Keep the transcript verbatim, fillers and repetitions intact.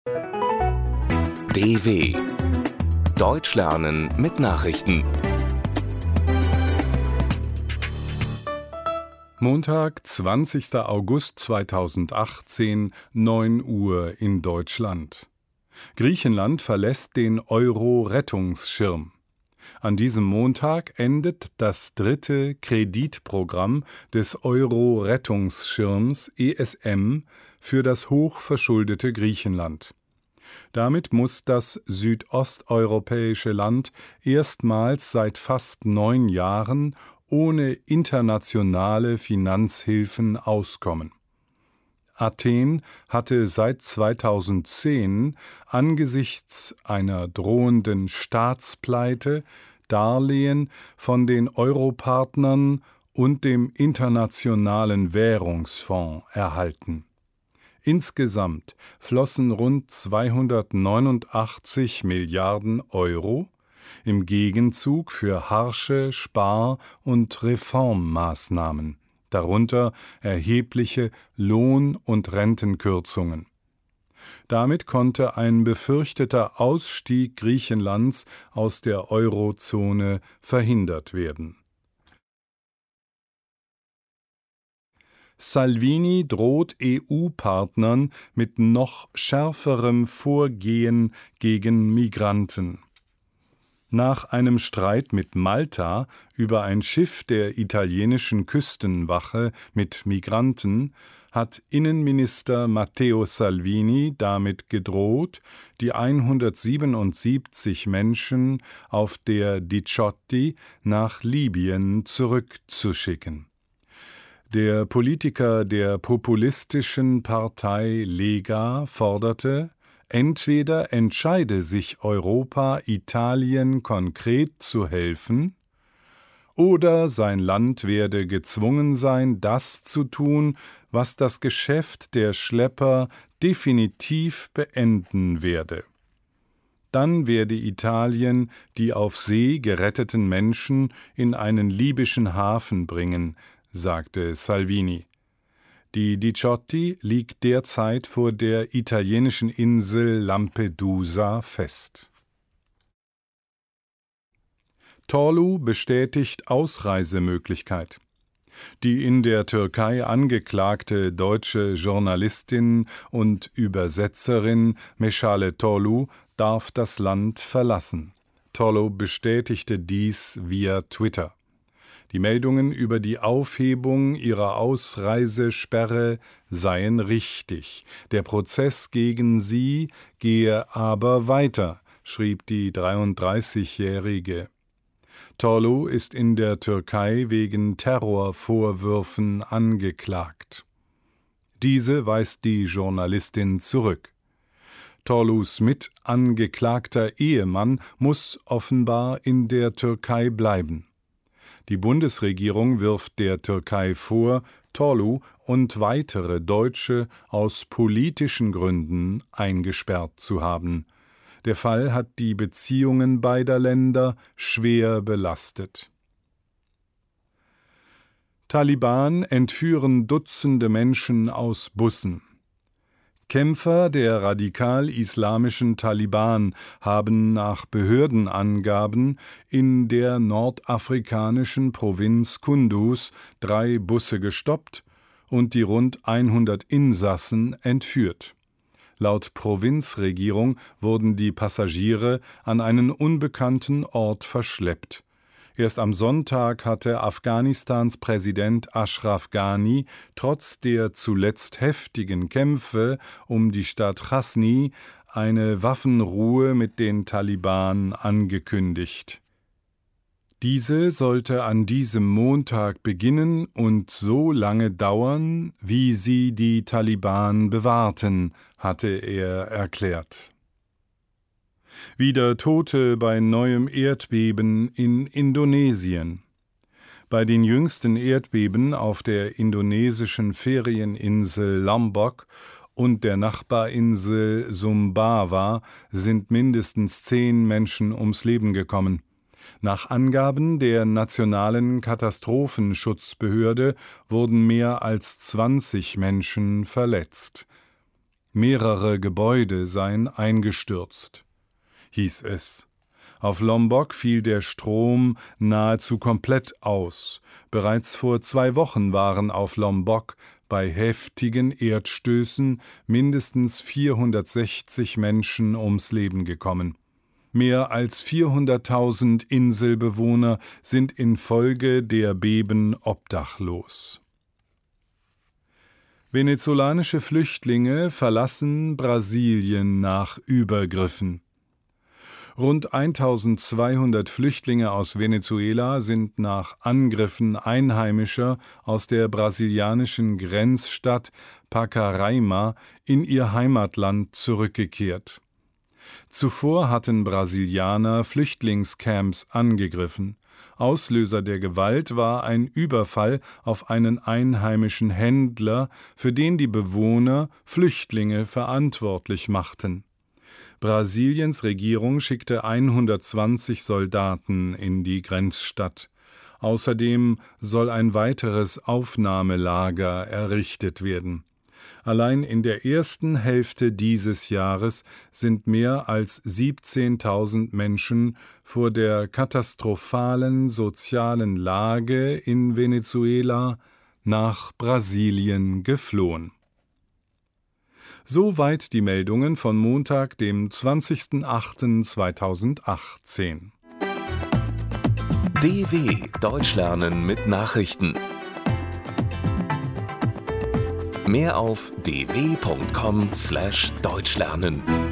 D W Deutsch lernen mit Nachrichten. Montag, zwanzigster August zweitausendachtzehn, neun Uhr in Deutschland. Griechenland verlässt den Euro-Rettungsschirm. An diesem Montag endet das dritte Kreditprogramm des Euro-Rettungsschirms E S M für das hochverschuldete Griechenland. Damit muss das südosteuropäische Land erstmals seit fast neun Jahren ohne internationale Finanzhilfen auskommen. Athen hatte seit zweitausendzehn angesichts einer drohenden Staatspleite Darlehen von den Europartnern und dem Internationalen Währungsfonds erhalten. Insgesamt flossen rund zweihundertneunundachtzig Milliarden Euro im Gegenzug für harsche Spar- und Reformmaßnahmen, darunter erhebliche Lohn- und Rentenkürzungen. Damit konnte ein befürchteter Ausstieg Griechenlands aus der Eurozone verhindert werden. Salvini droht E U-Partnern mit noch schärferem Vorgehen gegen Migranten. Nach einem Streit mit Malta über ein Schiff der italienischen Küstenwache mit Migranten hat Innenminister Matteo Salvini damit gedroht, die hundertsiebenundsiebzig Menschen auf der Diciotti nach Libyen zurückzuschicken. Der Politiker der populistischen Partei Lega forderte, entweder entscheide sich Europa, Italien konkret zu helfen, oder sein Land werde gezwungen sein, das zu tun, was das Geschäft der Schlepper definitiv beenden werde. Dann werde Italien die auf See geretteten Menschen in einen libyschen Hafen bringen, sagte Salvini. Die Diciotti liegt derzeit vor der italienischen Insel Lampedusa fest. Torlu bestätigt Ausreisemöglichkeit. Die in der Türkei angeklagte deutsche Journalistin und Übersetzerin Meschale Torlu darf das Land verlassen. Torlu bestätigte dies via Twitter. Die Meldungen über die Aufhebung ihrer Ausreisesperre seien richtig. Der Prozess gegen sie gehe aber weiter, schrieb die dreiunddreißigjährige. Torlu ist in der Türkei wegen Terrorvorwürfen angeklagt. Diese weist die Journalistin zurück. Torlus mitangeklagter Ehemann muss offenbar in der Türkei bleiben. Die Bundesregierung wirft der Türkei vor, Torlu und weitere Deutsche aus politischen Gründen eingesperrt zu haben. Der Fall hat die Beziehungen beider Länder schwer belastet. Taliban entführen Dutzende Menschen aus Bussen. Kämpfer der radikal-islamischen Taliban haben nach Behördenangaben in der nordafrikanischen Provinz Kunduz drei Busse gestoppt und die rund hundert Insassen entführt. Laut Provinzregierung wurden die Passagiere an einen unbekannten Ort verschleppt. Erst am Sonntag hatte Afghanistans Präsident Ashraf Ghani trotz der zuletzt heftigen Kämpfe um die Stadt Ghasni eine Waffenruhe mit den Taliban angekündigt. Diese sollte an diesem Montag beginnen und so lange dauern, wie sie die Taliban bewahrten, hatte er erklärt. Wieder Tote bei neuem Erdbeben in Indonesien. Bei den jüngsten Erdbeben auf der indonesischen Ferieninsel Lombok und der Nachbarinsel Sumbawa sind mindestens zehn Menschen ums Leben gekommen. Nach Angaben der Nationalen Katastrophenschutzbehörde wurden mehr als zwanzig Menschen verletzt. Mehrere Gebäude seien eingestürzt, hieß es. Auf Lombok fiel der Strom nahezu komplett aus. Bereits vor zwei Wochen waren auf Lombok bei heftigen Erdstößen mindestens vierhundertsechzig Menschen ums Leben gekommen. Mehr als vierhunderttausend Inselbewohner sind infolge der Beben obdachlos. Venezolanische Flüchtlinge verlassen Brasilien nach Übergriffen. Rund eintausendzweihundert Flüchtlinge aus Venezuela sind nach Angriffen Einheimischer aus der brasilianischen Grenzstadt Pacaraima in ihr Heimatland zurückgekehrt. Zuvor hatten Brasilianer Flüchtlingscamps angegriffen. Auslöser der Gewalt war ein Überfall auf einen einheimischen Händler, für den die Bewohner Flüchtlinge verantwortlich machten. Brasiliens Regierung schickte hundertzwanzig Soldaten in die Grenzstadt. Außerdem soll ein weiteres Aufnahmelager errichtet werden. Allein in der ersten Hälfte dieses Jahres sind mehr als siebzehntausend Menschen vor der katastrophalen sozialen Lage in Venezuela nach Brasilien geflohen. Soweit die Meldungen von Montag, dem zwanzigsten achten zweitausendachtzehn. D W Deutsch lernen mit Nachrichten. Mehr auf d w punkt com slash deutschlernen.